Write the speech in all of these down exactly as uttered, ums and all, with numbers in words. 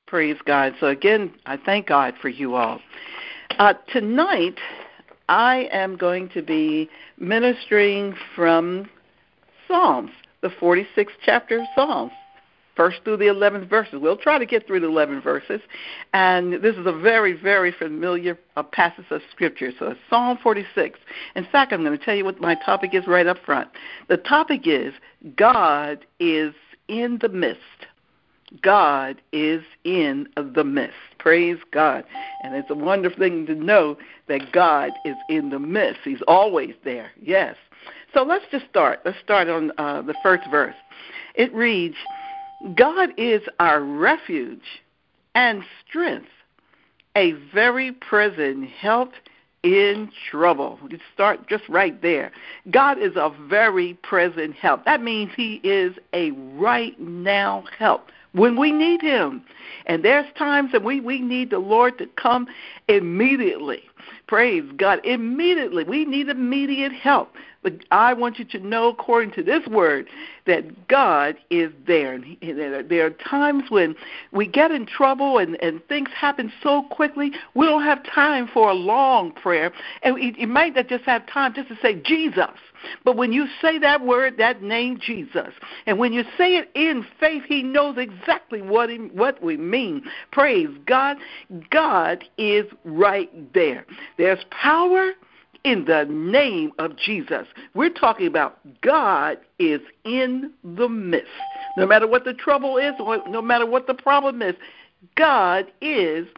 Praise God. So again, I thank God for you all. Uh, tonight, I am going to be ministering from Psalms, the forty-sixth chapter of Psalms, first through the eleventh verses. We'll try to get through the eleven verses, and this is a very, very familiar uh, passage of Scripture. So it's Psalm forty-six. In fact, I'm going to tell you what my topic is right up front. The topic is, God is in the midst. God is in the midst. Praise God. And it's a wonderful thing to know that God is in the midst. He's always there. Yes. So let's just start. Let's start on uh, the first verse. It reads, God is our refuge and strength, a very present help in trouble. You start just right there. God is a very present help. That means he is a right now help when we need him. And there's times that we, we need the Lord to come immediately. Praise God. Immediately. We need immediate help. But I want you to know, according to this word, that God is there. And he, there are times when we get in trouble and, and things happen so quickly, we don't have time for a long prayer. And you might not just have time just to say Jesus. But when you say that word, that name, Jesus, and when you say it in faith, he knows exactly what, he, what we mean. Praise God. God is right there. There's power in the name of Jesus. We're talking about God is in the midst. No matter what the trouble is, or no matter what the problem is, God is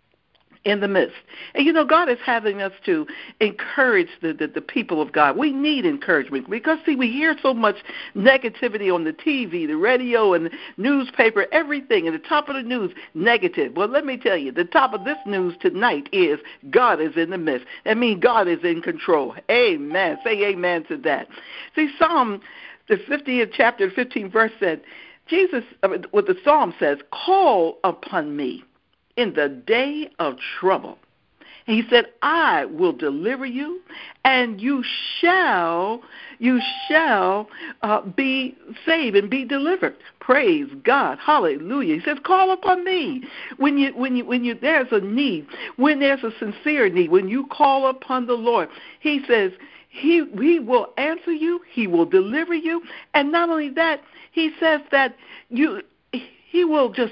in the midst. And, you know, God is having us to encourage the, the, the people of God. We need encouragement because, see, we hear so much negativity on the T V, the radio, and the newspaper, everything. And the top of the news, negative. Well, let me tell you, the top of this news tonight is God is in the midst. That means God is in control. Amen. Say amen to that. See, Psalm, the fiftieth chapter, fifteenth verse said, Jesus, what the Psalm says, call upon me in the day of trouble. He said, I will deliver you, and you shall, you shall uh, be saved and be delivered. Praise God. Hallelujah. He says, call upon me. When you, when you, when you, there's a need, when there's a sincere need, when you call upon the Lord, he says, he, he will answer you, he will deliver you, and not only that, he says that you, he will just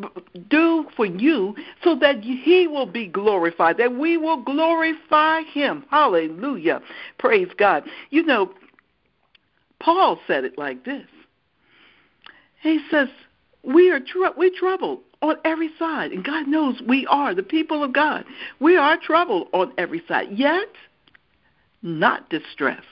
do for you so that he will be glorified, that we will glorify him. Hallelujah. Praise God. You know, Paul said it like this. He says, we are tr- we troubled on every side, and God knows we are, the people of God. We are troubled on every side, yet not distressed.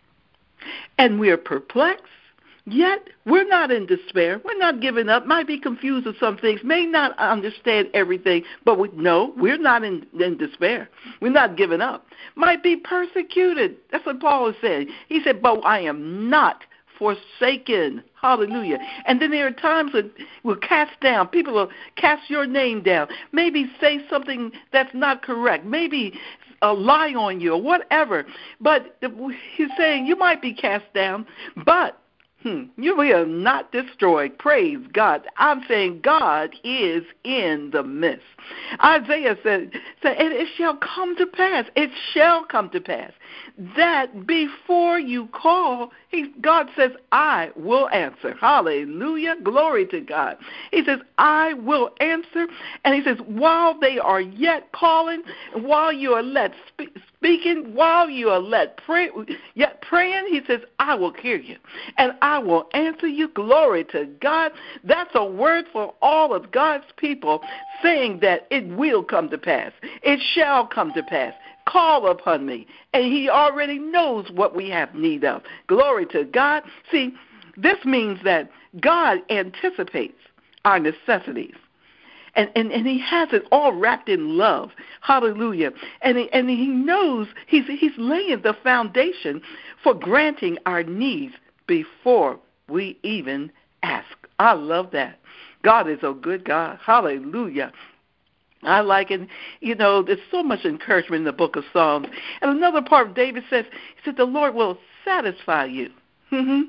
And we are perplexed, yet we're not in despair. We're not giving up. Might be confused with some things. May not understand everything. But we no, we're not in, in despair. We're not giving up. Might be persecuted. That's what Paul is saying. He said, but I am not forsaken. Hallelujah. And then there are times when we'll cast down. People will cast your name down. Maybe say something that's not correct. Maybe a lie on you or whatever. But he's saying you might be cast down, but Hmm. You are not destroyed. Praise God. I'm saying God is in the midst. Isaiah said, said, and it shall come to pass. It shall come to pass that before you call, he, God says, I will answer. Hallelujah. Glory to God. He says, I will answer. And he says, while they are yet calling, while you are let speak, speaking, while you are let pray, yet praying, he says, I will hear you, and I will answer you. Glory to God. That's a word for all of God's people, saying that it will come to pass. It shall come to pass. Call upon me. And he already knows what we have need of. Glory to God. See, this means that God anticipates our necessities. And, and and he has it all wrapped in love. Hallelujah. And he, and he knows he's he's laying the foundation for granting our needs before we even ask. I love that. God is a good God. Hallelujah. I like it. You know, there's so much encouragement in the book of Psalms. And another part of David says, he said, the Lord will satisfy you. Mm-hmm.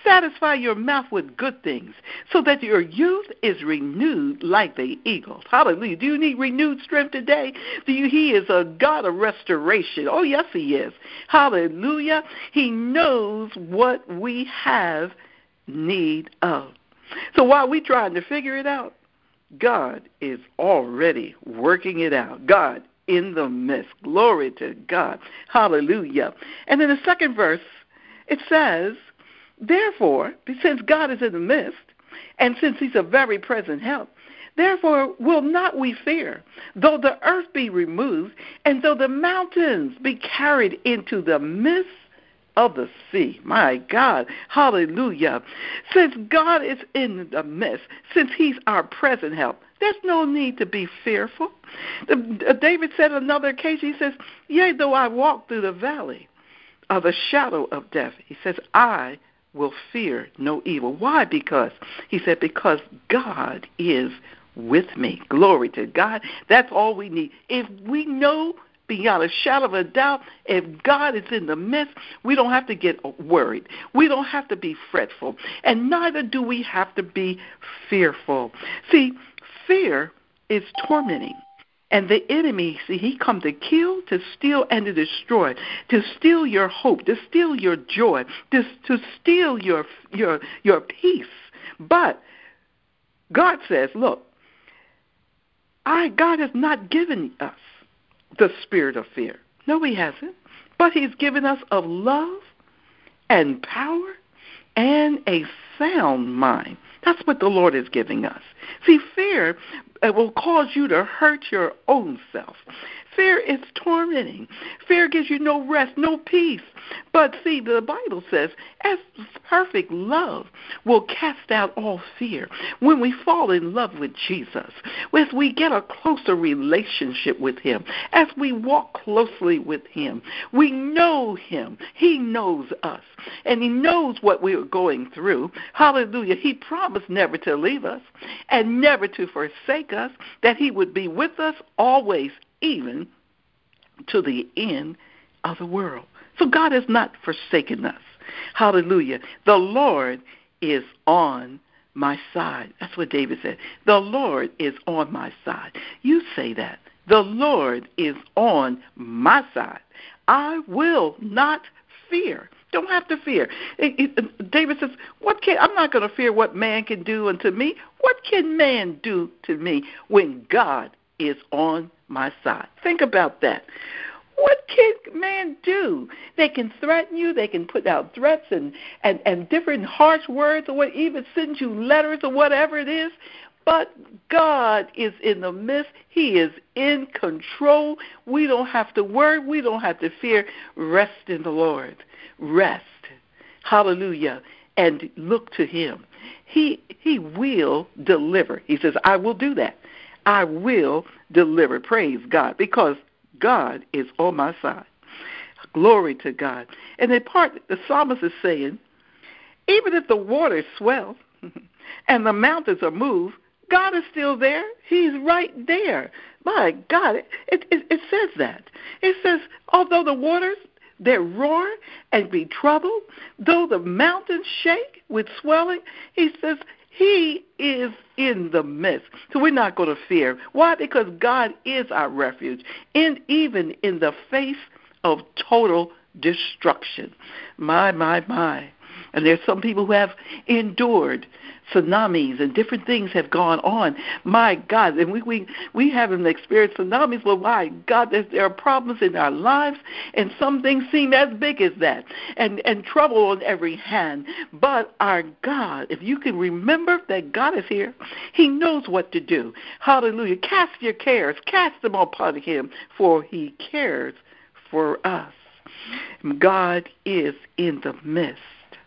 satisfy your mouth with good things, so that your youth is renewed like the eagles. Hallelujah. Do you need renewed strength today? Do you? He is a God of restoration. Oh, yes, he is. Hallelujah. He knows what we have need of. So while we're trying to figure it out, God is already working it out. God in the midst. Glory to God. Hallelujah. And in the second verse, it says, therefore, since God is in the midst, and since he's a very present help, therefore will not we fear, though the earth be removed, and though the mountains be carried into the midst of the sea. My God. Hallelujah. Since God is in the midst, since he's our present help, there's no need to be fearful. The, David said on another occasion, he says, yea, though I walk through the valley of the shadow of death, he says, I will fear no evil. Why? Because, he said, because God is with me. Glory to God. That's all we need. If we know beyond a shadow of a doubt, if God is in the midst, we don't have to get worried. We don't have to be fretful. And neither do we have to be fearful. See, fear is tormenting. And the enemy, see, he come to kill, to steal, and to destroy, to steal your hope, to steal your joy, to, to steal your, your, your peace. But God says, look, I, God has not given us the spirit of fear. No, he hasn't. But he's given us of love and power and a sound mind. That's what the Lord is giving us. See, fear uh, will cause you to hurt your own self. Fear is tormenting. Fear gives you no rest, no peace. But see, the Bible says, as perfect love will cast out all fear. When we fall in love with Jesus, as we get a closer relationship with him, as we walk closely with him, we know him. He knows us, and he knows what we are going through. Hallelujah. He promised never to leave us and never to forsake us, that he would be with us always, even to the end of the world. So God has not forsaken us. Hallelujah. The Lord is on my side. That's what David said. The Lord is on my side. You say that. The Lord is on my side. I will not fear. Don't have to fear. It, it, David says, "What can I'm not going to fear what man can do unto me. What can man do to me when God is on my side?" Think about that. What can man do? They can threaten you. They can put out threats and, and, and different harsh words, or what, even send you letters or whatever it is. But God is in the midst. He is in control. We don't have to worry. We don't have to fear. Rest in the Lord. Rest. Hallelujah. And look to him. He, he will deliver. He says, I will do that. I will deliver. Praise God. Because God is on my side. Glory to God. And the part the psalmist is saying, even if the waters swell and the mountains are moved, God is still there. He's right there. My God, it, it, it says that. It says, although the waters, they roar and be troubled, though the mountains shake with swelling, he says, he is in the midst. So we're not going to fear. Why? Because God is our refuge, and even in the face of total destruction. My, my, my. And there's some people who have endured tsunamis and different things have gone on. My God, and we we, we haven't experienced tsunamis, but my God, there are problems in our lives, and some things seem as big as that, and, and trouble on every hand. But our God, if you can remember that God is here, he knows what to do. Hallelujah. Cast your cares. Cast them upon him, for he cares for us. God is in the midst.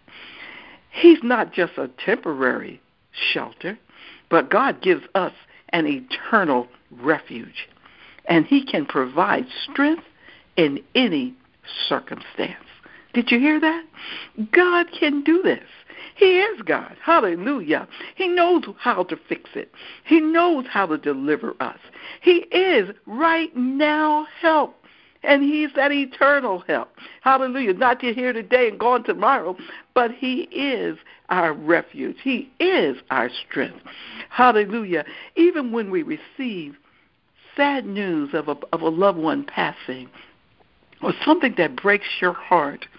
He's not just a temporary shelter, but God gives us an eternal refuge. And he can provide strength in any circumstance. Did you hear that? God can do this. He is God. Hallelujah. He knows how to fix it. He knows how to deliver us. He is right now help. And he's that eternal help. Hallelujah. Not to here today and gone tomorrow, but he is our refuge. He is our strength. Hallelujah. Even when we receive sad news of a, of a loved one passing or something that breaks your heart,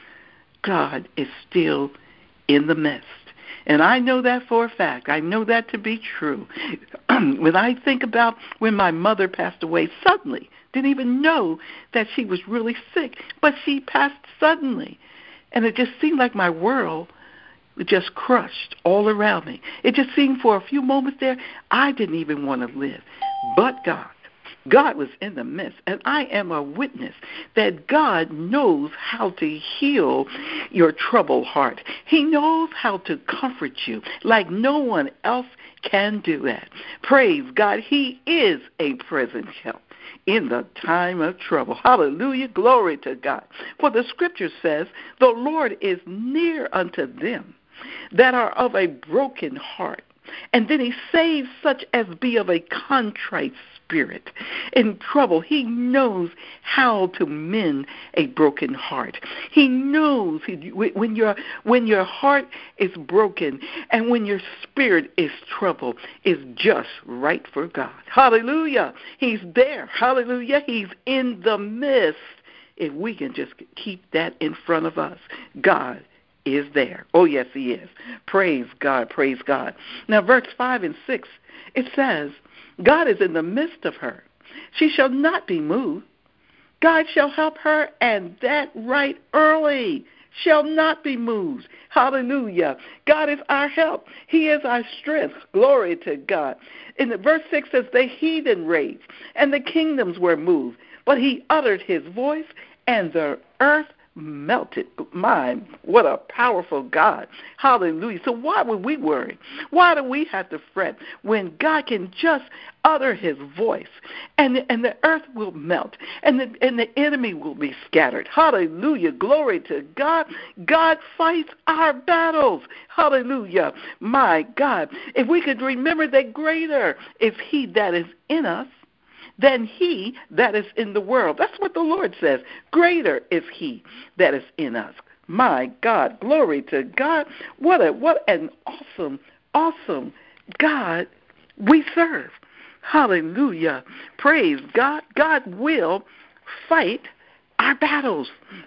God is still in the midst. And I know that for a fact. I know that to be true. When I think about when my mother passed away suddenly, didn't even know that she was really sick, but she passed suddenly. And it just seemed like my world was just crushed all around me. It just seemed for a few moments there, I didn't even want to live. But God. God was in the midst, and I am a witness that God knows how to heal your troubled heart. He knows how to comfort you like no one else can do that. Praise God. He is a present help in the time of trouble. Hallelujah. Glory to God. For the scripture says, the Lord is near unto them that are of a broken heart. And then he saves such as be of a contrite spirit. In trouble, he knows how to mend a broken heart. He knows he, when, your, when your heart is broken and when your spirit is troubled, is just right for God. Hallelujah. He's there. Hallelujah. He's in the midst. If we can just keep that in front of us, God is there. Oh, yes, he is. Praise God, praise God. Now, verse five and six, it says, God is in the midst of her. She shall not be moved. God shall help her, and that right early, shall not be moved. Hallelujah. God is our help. He is our strength. Glory to God. In the verse six says, the heathen raged, and the kingdoms were moved. But he uttered his voice, and the earth melted. My, what a powerful God. Hallelujah. So why would we worry? Why do we have to fret when God can just utter his voice and, and the earth will melt and the, and the enemy will be scattered? Hallelujah. Glory to God. God fights our battles. Hallelujah. My God. If we could remember that greater is he that is in us than he that is in the world. That's what the Lord says. Greater is he that is in us. My God, glory to God. What a what an awesome, awesome God we serve. Hallelujah. Praise God. God will fight our battles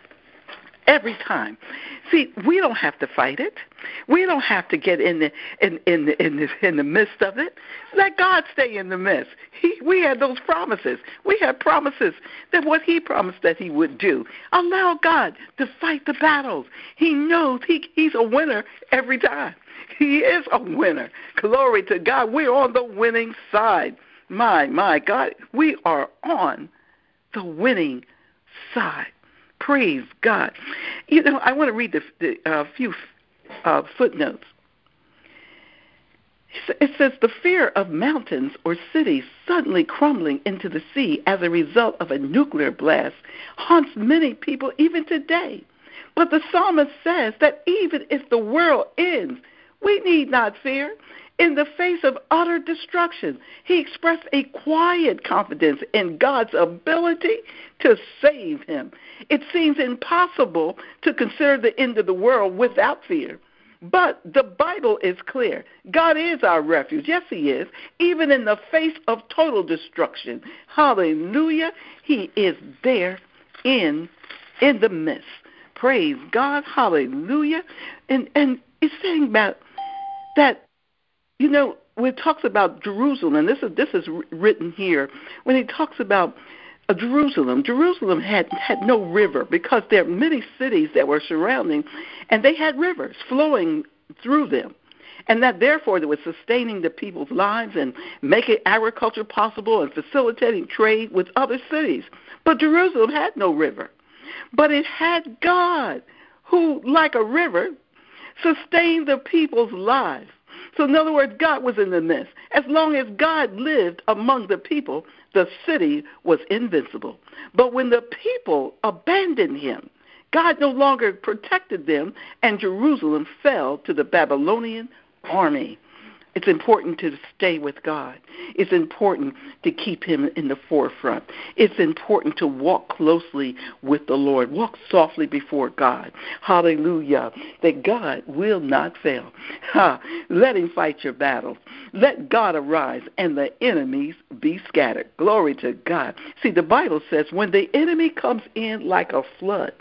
every time. See, we don't have to fight it. We don't have to get in the in in the, in the, in the midst of it. Let God stay in the midst. He, we had those promises. We had promises that what he promised that he would do. Allow God to fight the battles. He knows he he's a winner every time. He is a winner. Glory to God. We're on the winning side. My, my God, we are on the winning side. Praise God. You know, I want to read the, the uh, few uh, footnotes. It says, the fear of mountains or cities suddenly crumbling into the sea as a result of a nuclear blast haunts many people even today. But the psalmist says that even if the world ends, we need not fear. In the face of utter destruction, he expressed a quiet confidence in God's ability to save him. It seems impossible to consider the end of the world without fear. But the Bible is clear. God is our refuge. Yes, he is. Even in the face of total destruction. Hallelujah. He is there in, in the midst. Praise God. Hallelujah. And, and it's saying about that, you know, when it talks about Jerusalem, and this is this is written here, when he talks about uh, Jerusalem, Jerusalem had, had no river because there are many cities that were surrounding, and they had rivers flowing through them. And that, therefore, it was sustaining the people's lives and making agriculture possible and facilitating trade with other cities. But Jerusalem had no river. But it had God, who, like a river, sustained the people's lives. So in other words, God was in the midst. As long as God lived among the people, the city was invincible. But when the people abandoned him, God no longer protected them, and Jerusalem fell to the Babylonian army. It's important to stay with God. It's important to keep him in the forefront. It's important to walk closely with the Lord. Walk softly before God. Hallelujah. That God will not fail. Ha. Let him fight your battles. Let God arise and the enemies be scattered. Glory to God. See, the Bible says when the enemy comes in like a flood,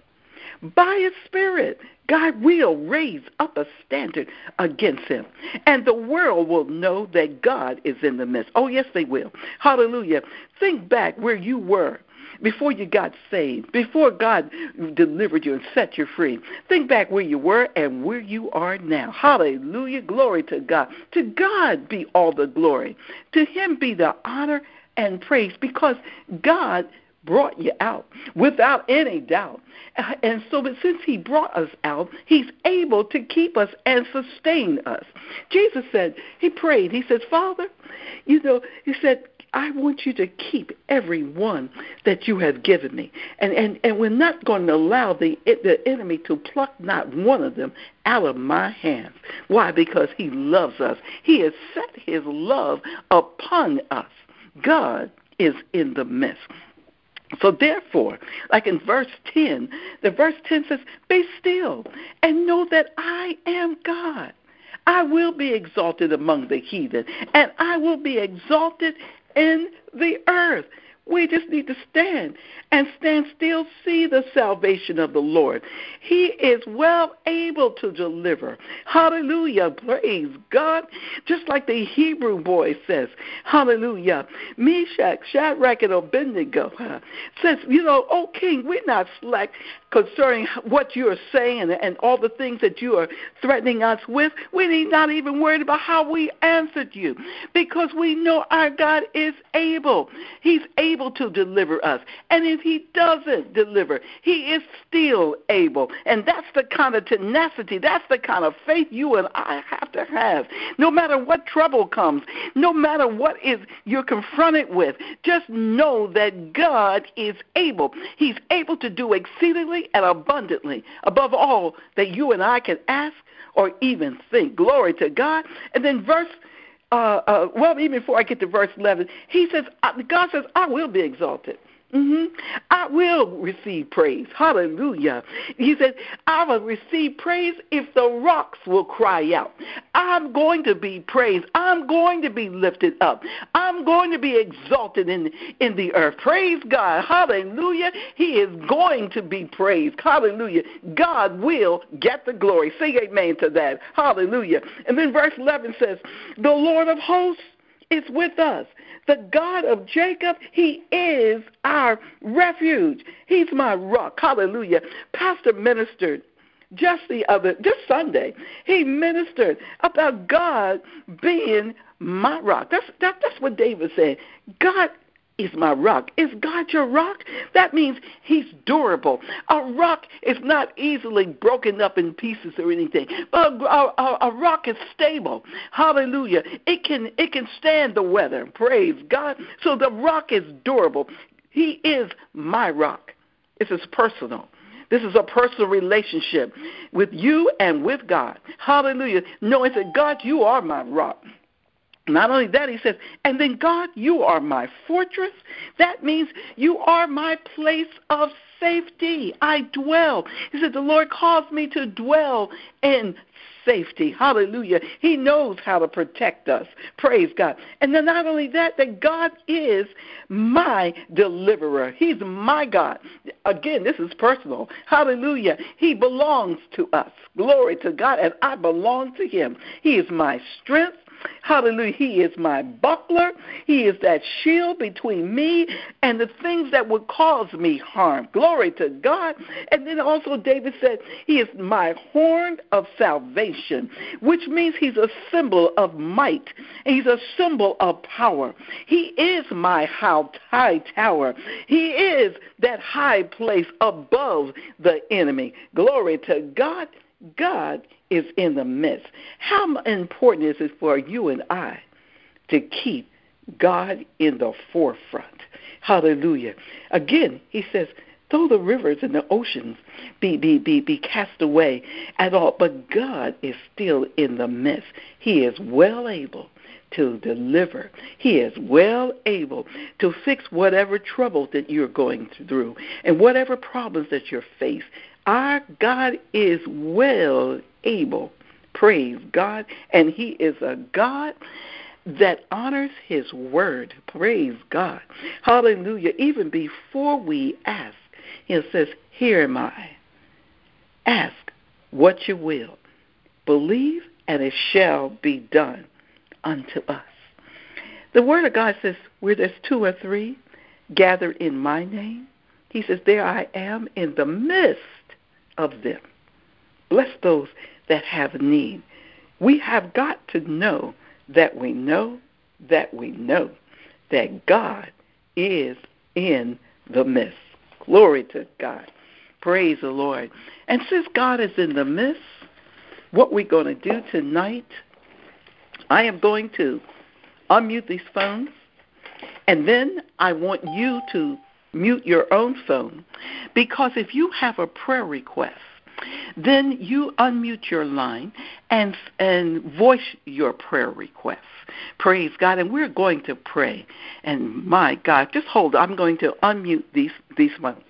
by his Spirit, God will raise up a standard against him. And the world will know that God is in the midst. Oh, yes, they will. Hallelujah. Think back where you were before you got saved, before God delivered you and set you free. Think back where you were and where you are now. Hallelujah. Glory to God. To God be all the glory. To him be the honor and praise, because God brought you out without any doubt. And so but since he brought us out, he's able to keep us and sustain us. Jesus said, he prayed, he says, Father, you know, he said, I want you to keep every one that you have given me. And, and, and we're not going to allow the, the enemy to pluck not one of them out of my hands. Why? Because he loves us. He has set his love upon us. God is in the midst. So therefore, like in verse ten, the verse ten says, be still and know that I am God. I will be exalted among the heathen, and I will be exalted in the earth. We just need to stand and stand still, see the salvation of the Lord. He is well able to deliver. Hallelujah. Praise God. Just like the Hebrew boy says, hallelujah. Meshach, Shadrach, and Abednego huh, says, you know, oh king, we're not slack concerning what you are saying and, and all the things that you are threatening us with. We need not even worry about how we answered you, because we know our God is able. He's able to deliver us. And if he doesn't deliver, he is still able. And that's the kind of tenacity, that's the kind of faith you and I have to have. No matter what trouble comes, no matter what is you're confronted with, just know that God is able. He's able to do exceedingly and abundantly above all that you and I can ask or even think. Glory to God. And then verse Uh, uh, well, even before I get to verse eleven, he says, God says, I will be exalted. Mm-hmm. I will receive praise. Hallelujah. He said, I will receive praise if the rocks will cry out. I'm going to be praised. I'm going to be lifted up. I'm going to be exalted in, in the earth. Praise God. Hallelujah. He is going to be praised. Hallelujah. God will get the glory. Say amen to that. Hallelujah. And then verse eleven says, the Lord of hosts is with us. The God of Jacob, he is our refuge. He's my rock. Hallelujah. Pastor ministered just the other, just Sunday, he ministered about God being my rock. That's, that, that's what David said. God is my rock. Is God your rock? That means he's durable. A rock is not easily broken up in pieces or anything, but a, a, a rock is stable. Hallelujah. It can it can stand the weather. Praise God. So the rock is durable. He is my rock. This is personal. This is a personal relationship with you and with God. Hallelujah. Knowing that, God, you are my rock. Not only that, he says, and then, God, you are my fortress. That means you are my place of safety. I dwell. He said, the Lord caused me to dwell in safety. Hallelujah. He knows how to protect us. Praise God. And then not only that, that God is my deliverer. He's my God. Again, this is personal. Hallelujah. He belongs to us. Glory to God. And I belong to him. He is my strength. Hallelujah. He is my buckler. He is that shield between me and the things that would cause me harm. Glory to God. And then also David said, he is my horn of salvation, which means he's a symbol of might. He's a symbol of power. He is my high tower. He is that high place above the enemy. Glory to God. God is in the midst. How important is it for you and I to keep God in the forefront? Hallelujah. Again, he says, Though the rivers and the oceans be, be, be, be cast away at all, but God is still in the midst. He is well able to deliver. He is well able to fix whatever trouble that you're going through and whatever problems that you face. Our God is well able. Praise God. And He is a God that honors His word. Praise God. Hallelujah. Even before we ask, He says, here am I. Ask what you will. Believe, and it shall be done unto us. The word of God says, where there's two or three gathered in my name, He says, there I am in the midst of them. Bless those that have need. We have got to know that we know that we know that God is in the midst. Glory to God. Praise the Lord. And since God is in the midst, what we're going to do tonight, I am going to unmute these phones, and then I want you to mute your own phone, because if you have a prayer request, then you unmute your line and and voice your prayer request. Praise God. And we're going to pray. And my God, just hold on. I'm going to unmute these these phones.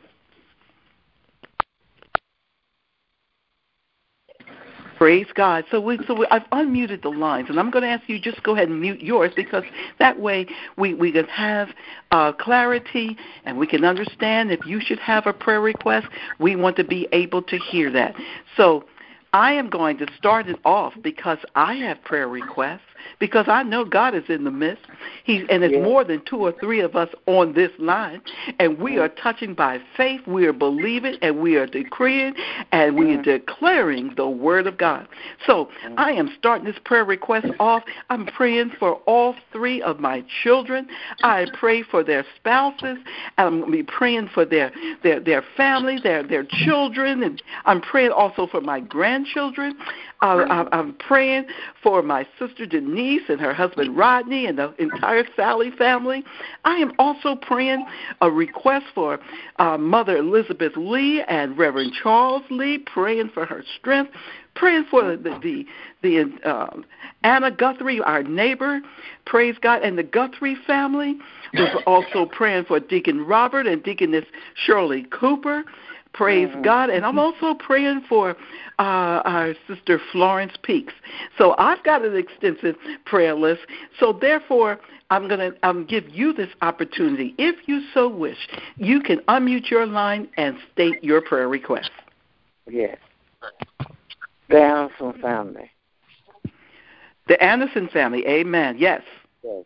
Praise God. So we, so we, I've unmuted the lines, and I'm going to ask you just go ahead and mute yours, because that way we, we can have uh, clarity and we can understand if you should have a prayer request. We want to be able to hear that. So I am going to start it off because I have prayer requests, because I know God is in the midst. He, and it's yeah. more than two or three of us on this line, and we are touching by faith. We are believing, and we are decreeing, and we are declaring the word of God. So I am starting this prayer request off. I'm praying for all three of my children. I pray for their spouses. I'm going to be praying for their, their, their family, their, their children, and I'm praying also for my grandchildren. Uh, I'm praying for my sister Denise and her husband Rodney and the entire Sally family. I am also praying a request for uh, Mother Elizabeth Lee and Reverend Charles Lee, praying for her strength, praying for the the, the uh, Anna Guthrie, our neighbor, praise God, and the Guthrie family. We're also praying for Deacon Robert and Deaconess Shirley Cooper. Praise mm-hmm. God. And I'm also praying for uh, our sister Florence Peaks. So I've got an extensive prayer list. So therefore, I'm going to um, give you this opportunity. If you so wish, you can unmute your line and state your prayer request. Yes. The Anderson family. The Anderson family. Amen. Yes. Yes.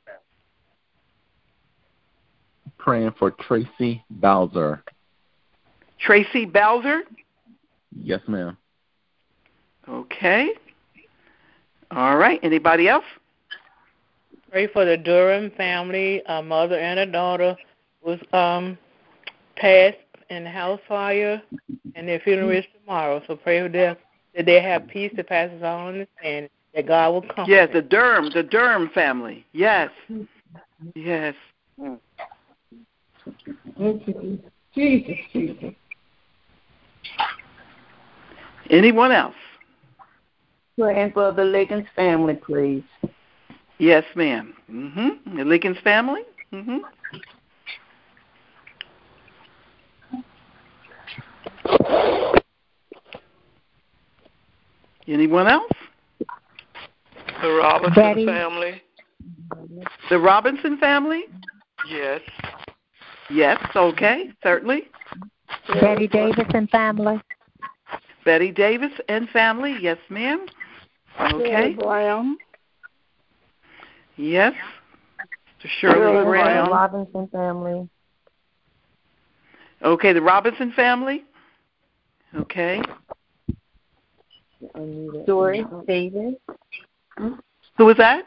Praying for Tracy Bowser. Tracy Bowser? Yes, ma'am. Okay. All right. Anybody else? Pray for the Durham family. A mother and a daughter was um, passed in the house fire, and their funeral is tomorrow. So pray for them that they have peace that passes all understanding, that God will comfort Yes, them. the Durham, the Durham family. Yes. Yes. Jesus, Jesus. Anyone else? Praying for the Liggins family, please. Yes, ma'am. Mm-hmm. The Liggins family? Mm-hmm. Anyone else? The Robinson Betty. family. The Robinson family? Yes. Yes, okay, certainly. Betty Davis and family. Betty Davis and family, yes, ma'am. Okay. Brown. Yes. To Shirley Shirley Brown. Brown. Robinson family. Okay, the Robinson family. Okay. Doris Davis. Who was that?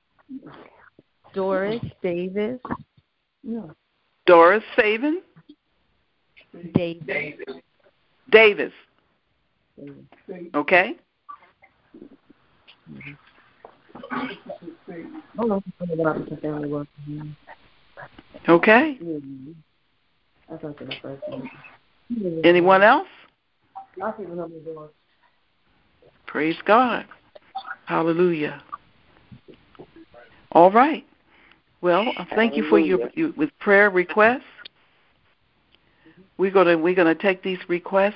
Doris Davis. No. Doris Saban. Davis. Davis. Okay. Okay. Anyone else? Praise God. Hallelujah. All right. Well, thank you for your, your with prayer requests. We're gonna we're gonna take these requests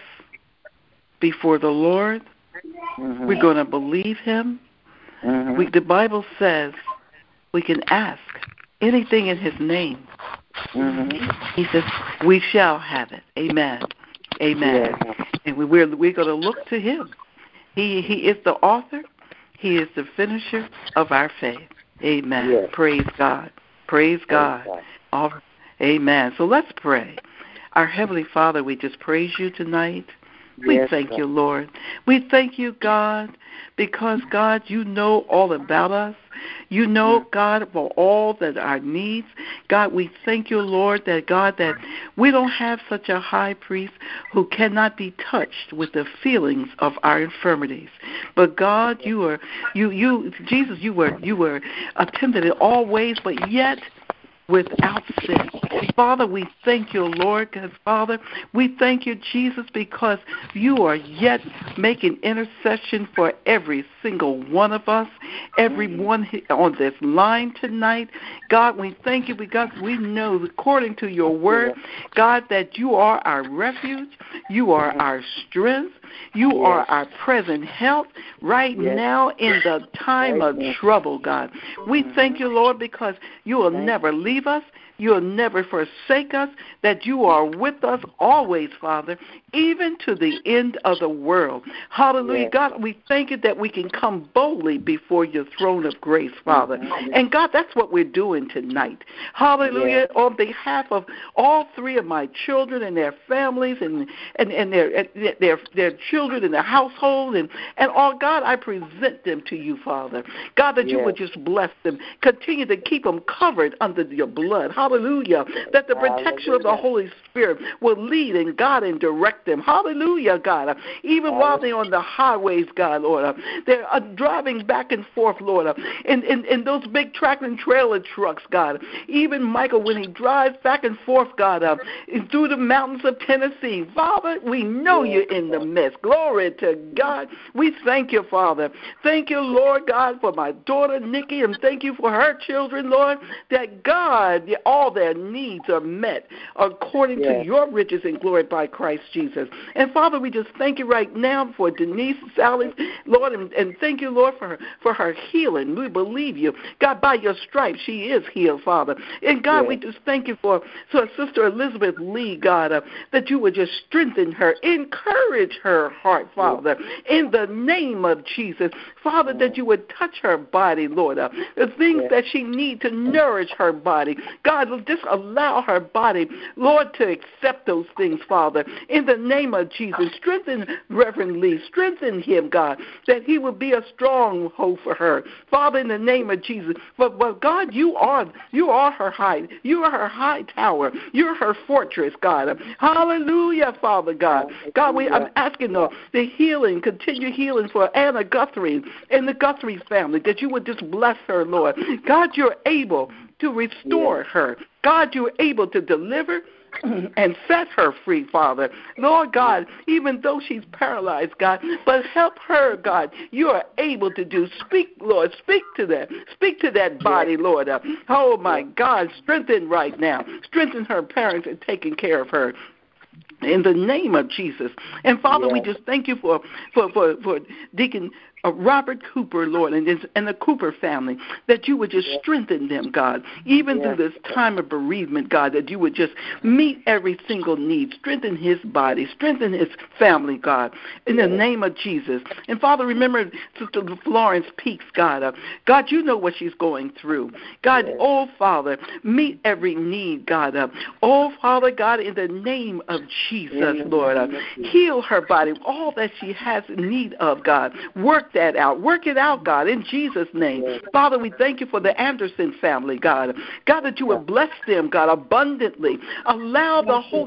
before the Lord. Mm-hmm. We're gonna believe Him. Mm-hmm. We, the Bible says we can ask anything in His name. Mm-hmm. He says we shall have it. Amen. Amen. Yeah. And we, we're we're gonna look to Him. He He is the author. He is the finisher of our faith. Amen. Yes. Praise God. Praise God. Praise God. All, amen. So let's pray. Our Heavenly Father, we just praise you tonight. We yes, thank God. you, Lord. We thank you, God, because, God, you know all about us. You know, God, for all that our needs. God, we thank you, Lord, that, God, that we don't have such a high priest who cannot be touched with the feelings of our infirmities. But, God, you are, you, you, Jesus, you were, you were tempted in all ways, but yet without sin. Father, we thank you, Lord, because, Father, we thank you, Jesus, because you are yet making intercession for every single one of us, everyone on this line tonight. God, we thank you because we know, according to your word, God, that you are our refuge, you are our strength, you yes. are our present help right yes. now in the time of trouble, God. We thank you, Lord, because you will never leave us. You'll never forsake us, that you are with us always, Father, even to the end of the world. Hallelujah. Yes. God, we thank you that we can come boldly before your throne of grace, Father. Mm-hmm. And, God, that's what we're doing tonight. Hallelujah. Yes. On behalf of all three of my children and their families and, and, and their, their their children and their household, and, and all, God, I present them to you, Father. God, that yes. you would just bless them. Continue to keep them covered under your blood. Hallelujah. Hallelujah. That the protection Hallelujah. of the Holy Spirit will lead and guide and direct them. Hallelujah, God. Even Hallelujah. while they're on the highways, God, Lord, they're uh, driving back and forth, Lord, in, in, in those big tractor and trailer trucks, God. Even Michael, when he drives back and forth, God, uh, through the mountains of Tennessee. Father, we know yes, you're in the midst. Glory to God. We thank you, Father. Thank you, Lord God, for my daughter, Nikki, and thank you for her children, Lord, that God, all their needs are met according yes. to your riches and glory by Christ Jesus. And, Father, we just thank you right now for Denise, Sally, Lord, and, and thank you, Lord, for her, for her healing. We believe you. God, by your stripes, she is healed, Father. And, God, yes. we just thank you for so Sister Elizabeth Lee, God, uh, that you would just strengthen her, encourage her heart, Father, yes. in the name of Jesus. Father, yes. that you would touch her body, Lord, uh, the things yes. that she needs to nourish her body. God, just allow her body, Lord, to accept those things, Father, in the name of Jesus. Strengthen Reverend Lee. Strengthen him, God, that he will be a stronghold for her. Father, in the name of Jesus. But, but God, you are you are her high. You are her high tower. You're her fortress, God. Hallelujah, Father God. God, we, I'm asking the, the healing, continue healing for Anna Guthrie and the Guthrie family, that you would just bless her, Lord. God, you're able to restore yes. her. God, you are able to deliver and set her free, Father. Lord God, even though she's paralyzed, God, but help her, God. You are able to do. Speak, Lord. Speak to that. Speak to that body, Lord. Oh, my God. Strengthen right now. Strengthen her parents and taking care of her. In the name of Jesus. And, Father, yes. we just thank you for, for, for, for Deacon Uh, Robert Cooper, Lord, and, his, and the Cooper family, that you would just yes. strengthen them, God, even yes. through this time of bereavement, God, that you would just meet every single need, strengthen his body, strengthen his family, God, in yes. the name of Jesus. And, Father, remember Sister Florence Peaks, God. Uh, God, you know what she's going through. God, yes. oh, Father, meet every need, God. Uh, oh, Father, God, in the name of Jesus, yes. Lord, uh, heal her body, all that she has need of, God. Work that out. Work it out, God, in Jesus' name. Yes. Father, we thank you for the Anderson family, God. God, that you would bless them, God, abundantly. Allow the Holy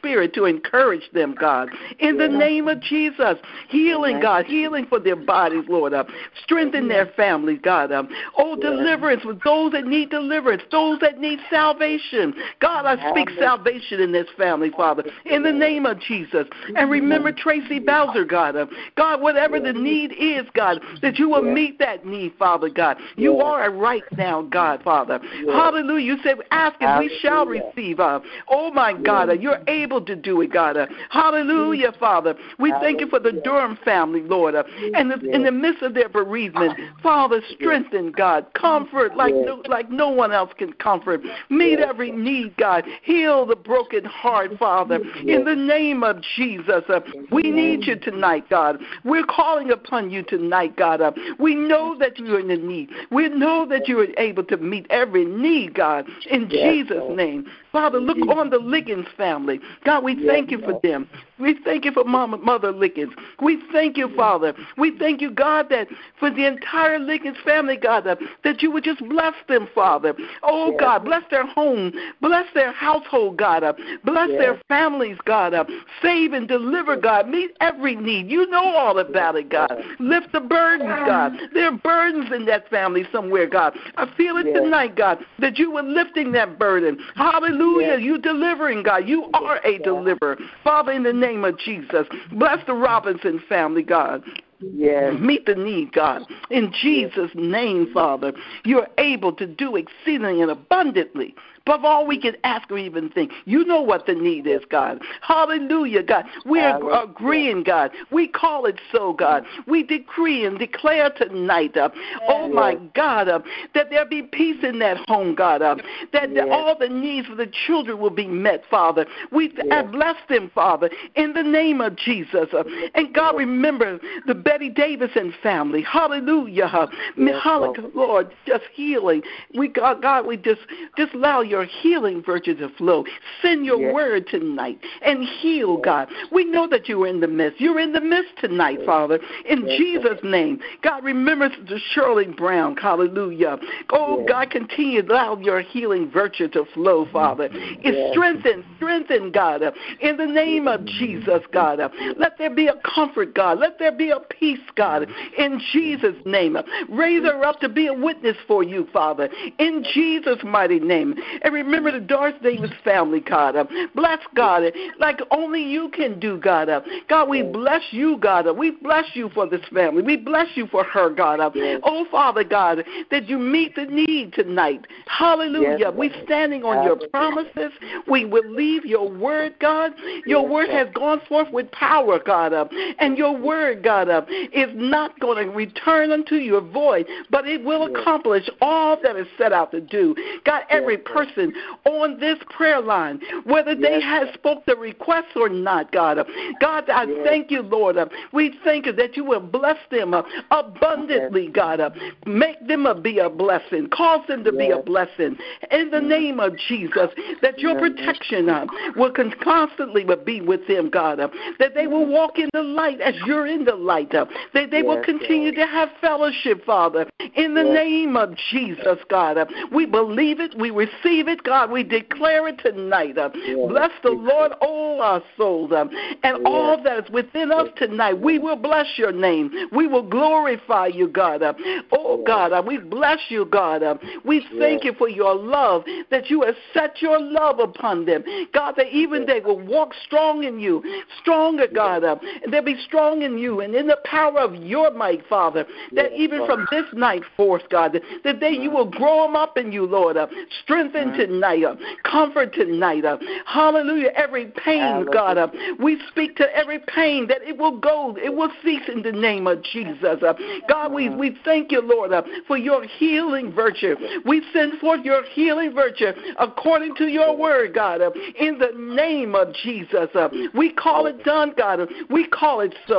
Spirit to encourage them, God. In the name of Jesus, healing, God, healing for their bodies, Lord. Uh, strengthen their families, God. Uh, oh, deliverance with those that need deliverance, those that need salvation. God, I speak salvation in this family, Father, in the name of Jesus. And remember Tracy Bowser, God. Uh, God, whatever the need is, God, that you will meet that need, Father God. You are right now, God, Father. Hallelujah. You said, ask and we shall receive. Uh, oh, my God, uh, you're able to do it, God. Uh, hallelujah, Father. We thank you for the Durham family, Lord. Uh, and the, in the midst of their bereavement, Father, strengthen, God. Comfort like no, like no one else can comfort. Meet every need, God. Heal the broken heart, Father. In the name of Jesus, uh, we need you tonight, God. We're calling upon you tonight, God. Uh, we know that you're in the need. We know that you are able to meet every need, God, in Jesus' name. Father, look on the Liggins family. God, we thank you for them. We thank you for Mama, Mother Liggins. We thank you, Father. We thank you, God, that for the entire Liggins family, God, that, that you would just bless them, Father. Oh, God, bless their home. Bless their household, God. Bless their families, God. Save and deliver, God. Meet every need. You know all about it, God. Lift the burdens, God. There are burdens in that family somewhere, God. I feel it tonight, God, that you were lifting that burden. Hallelujah. Hallelujah. You delivering, God. You are a deliverer. Father, in the name of Jesus, bless the Robinson family, God. Yes. Meet the need, God. In Jesus' name, Father, you're able to do exceedingly and abundantly above all we can ask or even think. You know what the need is, God. Hallelujah, God. We are agreeing, God. We call it so, God. We decree and declare tonight, uh, oh, my God, uh, that there be peace in that home, God, uh, that yes. all the needs of the children will be met, Father. We yes. bless them, Father, in the name of Jesus. Uh, and, God, remember the Betty Davison family. Hallelujah. Uh, yes, Hallelujah, Lord, just healing. We, God, God, we just, just allow your your healing virtue to flow. Send your yes. word tonight and heal, yes. God. We know that you are in the midst. You're in the midst tonight, yes. Father. In yes. Jesus' name. God, remember to Shirley Brown. Hallelujah. Oh, yes. God, continue to allow your healing virtue to flow, Father. It's yes. strengthen, strengthen, God. In the name of Jesus, God. Let there be a comfort, God. Let there be a peace, God. In Jesus' name. Raise her up to be a witness for you, Father. In Jesus' mighty name. And remember the Darth Davis family, God. Uh, bless God, uh, like only you can do, God. Uh, God, we bless you, God. Uh, we bless you for this family. We bless you for her, God. Uh, oh, Father God, that you meet the need tonight. Hallelujah. We're standing on your promises. We believe your word, God. Your word has gone forth with power, God. Uh, and your word, God, uh, is not going to return unto your void, but it will accomplish all that is set out to do. God, every person on this prayer line, whether yes. they have spoke the request or not, God. God, I yes. thank you, Lord. We thank you that you will bless them abundantly, God. Make them be a blessing. Cause them to yes. be a blessing. In the name of Jesus, that your protection will constantly be with them, God. That they will walk in the light as you're in the light. That they yes. will continue to have fellowship, Father. In the yes. name of Jesus, God. We believe it. We receive it, God. We declare it tonight. Uh, yes. Bless the Lord, all our souls, um, and yes. all that is within us tonight. We will bless your name. We will glorify you, God. Uh, oh, yes. God, uh, we bless you, God. Uh, we thank yes. you for your love, that you have set your love upon them. God, that even yes. they will walk strong in you, stronger, God. Uh, and they'll be strong in you and in the power of your might, Father, that yes. even from this night forth, God, that they, you will grow them up in you, Lord. Uh, strengthen tonight, uh, comfort tonight. Uh, hallelujah. Every pain, hallelujah. God, uh, we speak to every pain that it will go, it will cease in the name of Jesus. Uh, God, we, we thank you, Lord, uh, for your healing virtue. We send forth your healing virtue according to your word, God, uh, in the name of Jesus. Uh, we call it done, God. Uh, we call it so.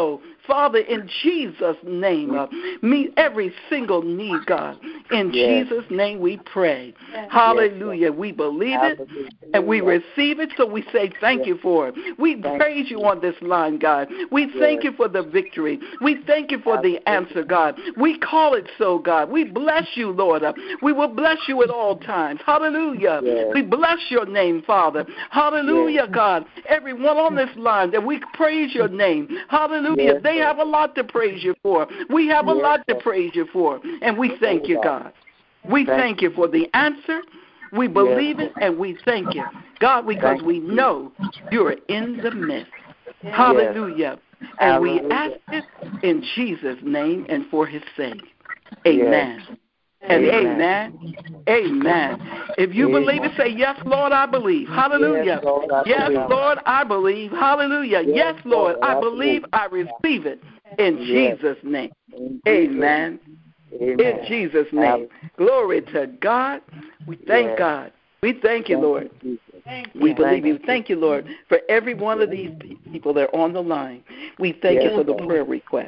Father, in Jesus' name, uh, meet every single need, God. In Yes. Jesus' name we pray. Hallelujah. We believe it and we receive it, so we say thank you for it. We praise you on this line, God. We thank you for the victory. We thank you for the answer, God. We call it so, God. We bless you, Lord. We will bless you at all times. Hallelujah. Yes. We bless your name, Father. Hallelujah, God. Everyone on this line, that we praise your name. Hallelujah. Yes. They have a lot to praise you for. We have a Yes. lot to praise you for. And we thank you, God. We Thank thank you for the answer. We believe it, and we thank you, God, because we know you're in the midst. Hallelujah. And we ask it in Jesus' name and for his sake. Amen. And amen. Amen. If you believe it, say, yes, Lord, I believe. Hallelujah. Yes, Lord, I believe. Hallelujah. Yes, Lord, I believe. I receive it in Jesus' name. Amen. In Jesus' name. Glory to God. We thank God. We thank you, Lord. We believe you. Thank you, Lord, for every one of these people that are on the line. We thank you for the prayer request,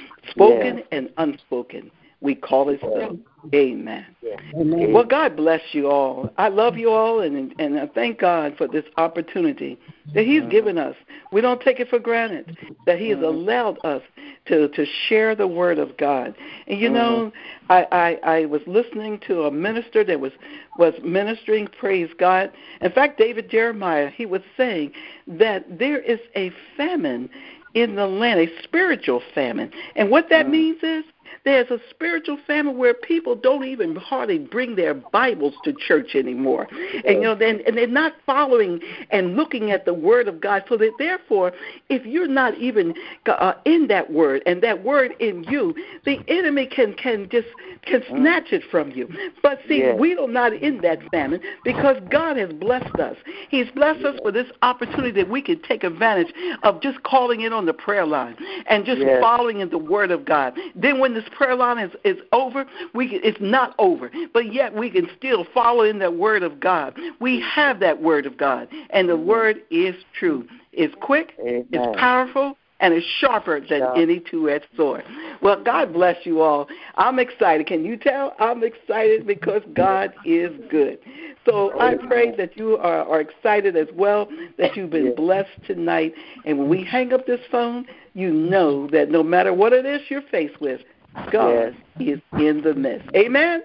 spoken and unspoken. We call it so. Amen. Amen. Well, God bless you all. I love you all, and and I thank God for this opportunity that he's given us. We don't take it for granted that he has allowed us to, to share the word of God. And, you know, I, I, I was listening to a minister that was, was ministering, praise God. In fact, David Jeremiah, he was saying that there is a famine in the land, a spiritual famine. And what that means is, there's a spiritual famine where people don't even hardly bring their Bibles to church anymore. And, you know, then and they're not following and looking at the Word of God. So that, therefore, if you're not even uh, in that Word and that Word in you, the enemy can, can just can snatch it from you. But, see, yes. we're not in that famine because God has blessed us. He's blessed us for this opportunity that we can take advantage of just calling in on the prayer line and just yes. following in the Word of God. Then when this prayer line is, is over, we can, it's not over, but yet we can still follow in that word of God. We have that word of God, and the word is true. It's quick, Amen. It's powerful, and it's sharper than yeah. any two-edged sword. Well, God bless you all. I'm excited. Can you tell? I'm excited because God is good. So I pray that you are, are excited as well, that you've been blessed tonight. And when we hang up this phone, you know that no matter what it is you're faced with, God yes. is in the midst. Amen?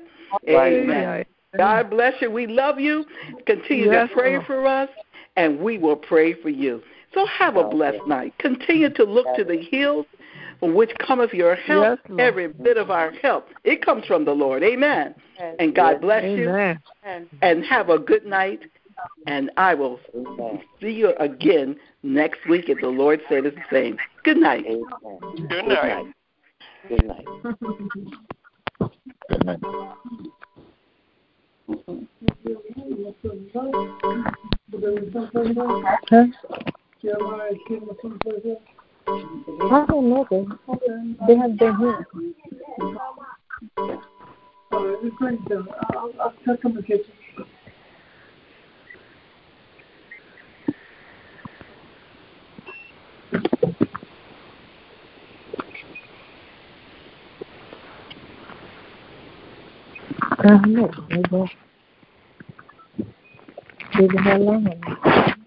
Amen. God bless you. We love you. Continue yes, to pray Lord. For us, and we will pray for you. So have a blessed night. Continue to look to the hills from which cometh your help, yes, every bit of our help. It comes from the Lord. Amen. And God bless Amen. You. And have a good night. And I will see you again next week if the Lord said the same. Good night. Good night. Good night. Good night. Good night. Huh? I don't know them. They have been here. I'll, I'll check them again. I don't know. Maybe, maybe how long?